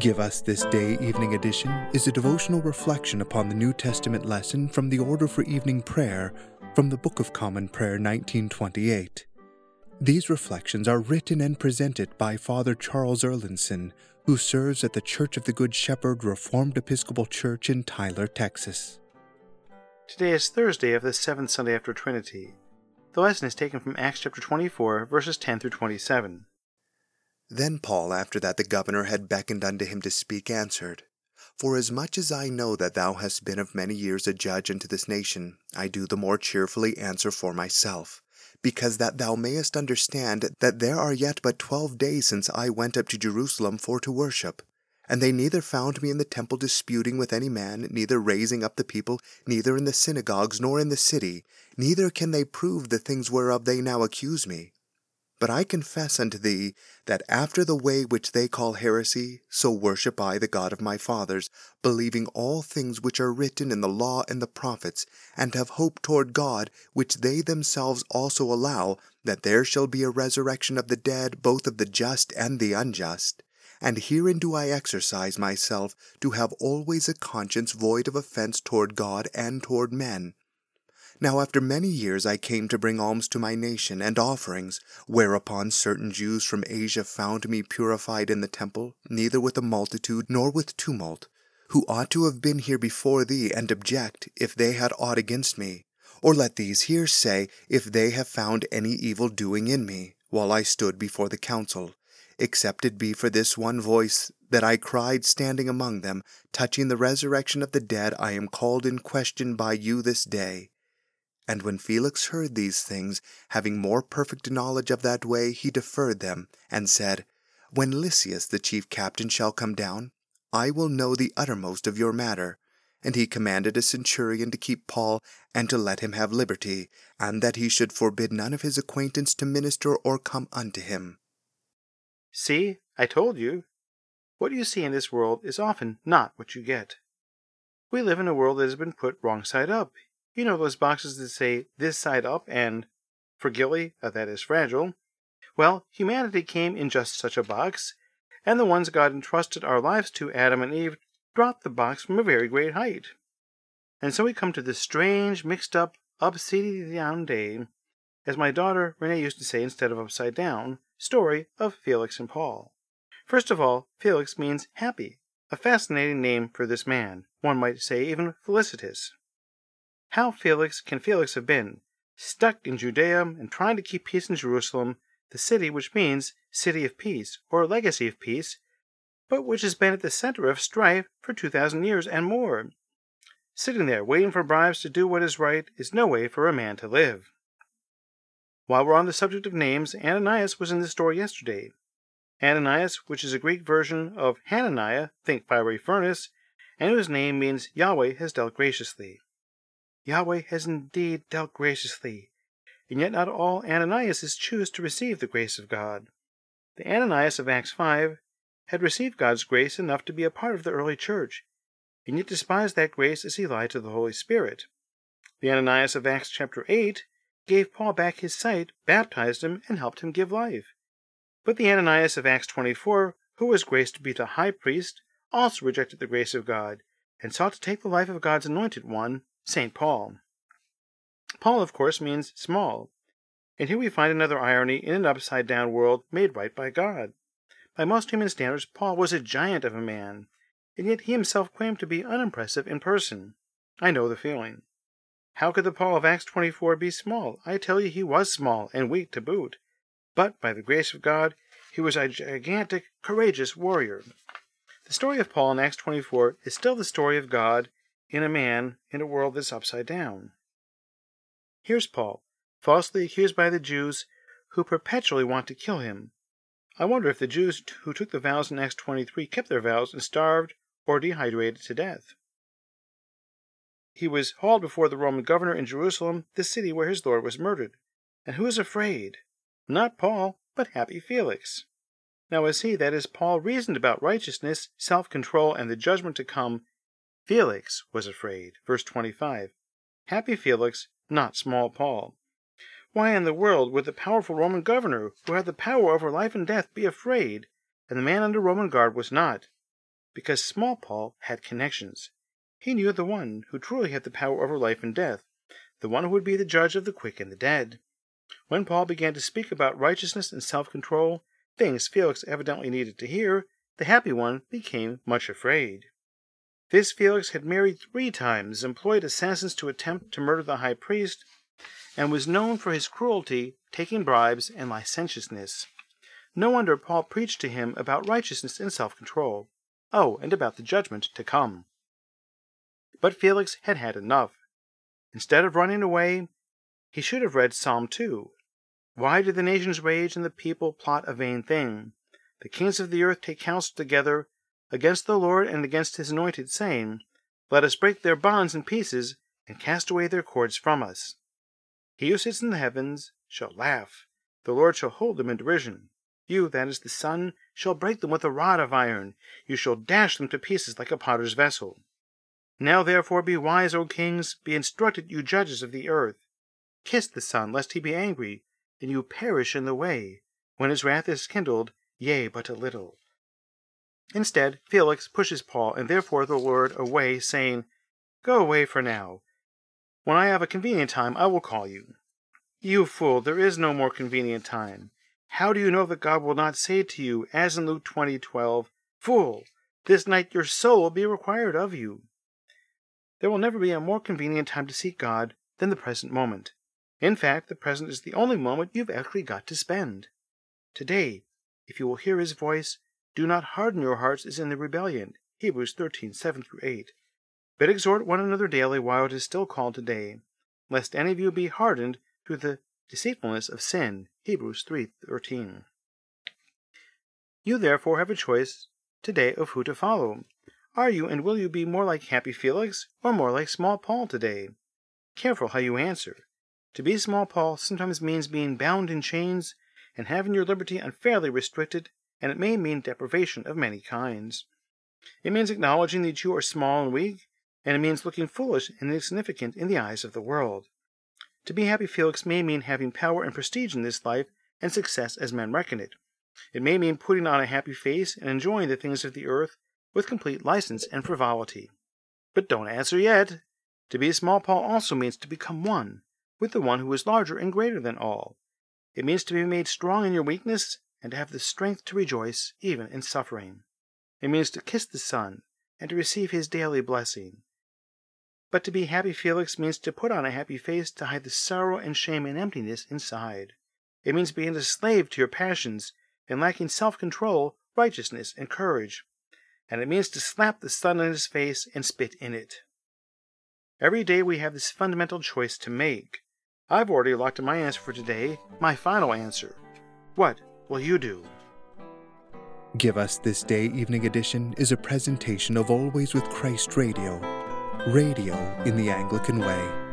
Give Us This Day Evening Edition is a devotional reflection upon the New Testament lesson from the Order for Evening Prayer from the Book of Common Prayer 1928. These reflections are written and presented by Father Charles Erlinson, who serves at the Church of the Good Shepherd Reformed Episcopal Church in Tyler, Texas. Today is Thursday of the seventh Sunday after Trinity. The lesson is taken from Acts chapter 24, verses 10 through 27. Then Paul, after that the governor had beckoned unto him to speak, answered, Forasmuch as I know that thou hast been of many years a judge unto this nation, I do the more cheerfully answer for myself, because that thou mayest understand that there are yet but 12 days since I went up to Jerusalem for to worship. And they neither found me in the temple disputing with any man, neither raising up the people, neither in the synagogues, nor in the city, neither can they prove the things whereof they now accuse me. But I confess unto thee, that after the way which they call heresy, so worship I the God of my fathers, believing all things which are written in the law and the prophets, and have hope toward God, which they themselves also allow, that there shall be a resurrection of the dead, both of the just and the unjust. And herein do I exercise myself, to have always a conscience void of offense toward God and toward men. Now after many years I came to bring alms to my nation, and offerings, whereupon certain Jews from Asia found me purified in the temple, neither with a multitude nor with tumult, who ought to have been here before thee, and object, if they had aught against me. Or let these here say, if they have found any evil doing in me, while I stood before the council, except it be for this one voice, that I cried standing among them, touching the resurrection of the dead, I am called in question by you this day. And when Felix heard these things, having more perfect knowledge of that way, he deferred them, and said, When Lysias the chief captain shall come down, I will know the uttermost of your matter. And he commanded a centurion to keep Paul, and to let him have liberty, and that he should forbid none of his acquaintance to minister or come unto him. See, I told you. What you see in this world is often not what you get. We live in a world that has been put wrong side up. You know those boxes that say this side up and fragile, that is fragile. Well, humanity came in just such a box, and the ones God entrusted our lives to, Adam and Eve, dropped the box from a very great height. And so we come to this strange, mixed up, upside down day, as my daughter Renee used to say instead of upside down, story of Felix and Paul. First of all, Felix means happy, a fascinating name for this man, one might say even felicitous. How can Felix have been, stuck in Judea and trying to keep peace in Jerusalem, the city which means city of peace, or legacy of peace, but which has been at the center of strife for 2,000 years and more? Sitting there waiting for bribes to do what is right is no way for a man to live. While we're on the subject of names, Ananias was in the story yesterday. Ananias, which is a Greek version of Hananiah, think fiery furnace, and whose name means Yahweh has dealt graciously. Yahweh has indeed dealt graciously, and yet not all Ananiases choose to receive the grace of God. The Ananias of Acts 5 had received God's grace enough to be a part of the early church, and yet despised that grace as he lied to the Holy Spirit. The Ananias of Acts chapter 8 gave Paul back his sight, baptized him, and helped him give life. But the Ananias of Acts 24, who was graced to be the high priest, also rejected the grace of God, and sought to take the life of God's anointed one, St. Paul. Paul, of course, means small, and here we find another irony in an upside-down world made right by God. By most human standards, Paul was a giant of a man, and yet he himself claimed to be unimpressive in person. I know the feeling. How could the Paul of Acts 24 be small? I tell you, he was small and weak to boot. But by the grace of God, he was a gigantic, courageous warrior. The story of Paul in Acts 24 is still the story of God in a man in a world that's upside down. Here's Paul, falsely accused by the Jews who perpetually want to kill him. I wonder if the Jews who took the vows in Acts 23 kept their vows and starved or dehydrated to death. He was hauled before the Roman governor in Jerusalem, the city where his Lord was murdered. And who is afraid? Not Paul, but happy Felix. Now as Paul reasoned about righteousness, self-control, and the judgment to come, Felix was afraid. Verse 25. Happy Felix, not small Paul. Why in the world would the powerful Roman governor, who had the power over life and death, be afraid, and the man under Roman guard was not? because small Paul had connections. He knew the one who truly had the power over life and death, the one who would be the judge of the quick and the dead. When Paul began to speak about righteousness and self-control, things Felix evidently needed to hear, the happy one became much afraid. This Felix had married 3 times, employed assassins to attempt to murder the high priest, and was known for his cruelty, taking bribes, and licentiousness. No wonder Paul preached to him about righteousness and self-control. Oh, and about the judgment to come. But Felix had had enough. Instead of running away, he should have read Psalm 2. Why do the nations rage and the people plot a vain thing? The kings of the earth take counsel together against the Lord and against his anointed, saying, Let us break their bonds in pieces and cast away their cords from us. He who sits in the heavens shall laugh. The Lord shall hold them in derision. You, that is the Son, shall break them with a rod of iron. You shall dash them to pieces like a potter's vessel. Now therefore be wise, O kings, be instructed, you judges of the earth. Kiss the Son, lest he be angry, and you perish in the way, when his wrath is kindled, yea, but a little. Instead, Felix pushes Paul, and therefore the Lord, away, saying, Go away for now. When I have a convenient time, I will call you. You fool, there is no more convenient time. How do you know that God will not say to you, as in Luke 20:12, Fool, this night your soul will be required of you? There will never be a more convenient time to seek God than the present moment. In fact, the present is the only moment you've actually got to spend. Today, if you will hear his voice, do not harden your hearts as in the rebellion. Hebrews 13:7-8. But exhort one another daily while it is still called today, lest any of you be hardened through the deceitfulness of sin. Hebrews 3:13. You therefore have a choice today of who to follow. Are you and will you be more like happy Felix or more like small Paul today? Careful how you answer. To be small Paul sometimes means being bound in chains and having your liberty unfairly restricted, and it may mean deprivation of many kinds. It means acknowledging that you are small and weak, and it means looking foolish and insignificant in the eyes of the world. To be happy Felix may mean having power and prestige in this life and success as men reckon it. It may mean putting on a happy face and enjoying the things of the earth with complete license and frivolity. But don't answer yet. To be small Paul also means to become one with the one who is larger and greater than all. It means to be made strong in your weakness and to have the strength to rejoice even in suffering. It means to kiss the Son and to receive his daily blessing. But to be happy Felix means to put on a happy face to hide the sorrow and shame and emptiness inside. It means being a slave to your passions and lacking self-control, righteousness, and courage. And it means to slap the sun in his face and spit in it. Every day we have this fundamental choice to make. I've already locked in my answer for today, my final answer. What will you do? Give Us This Day Evening Edition is a presentation of Always with Christ Radio, radio in the Anglican way.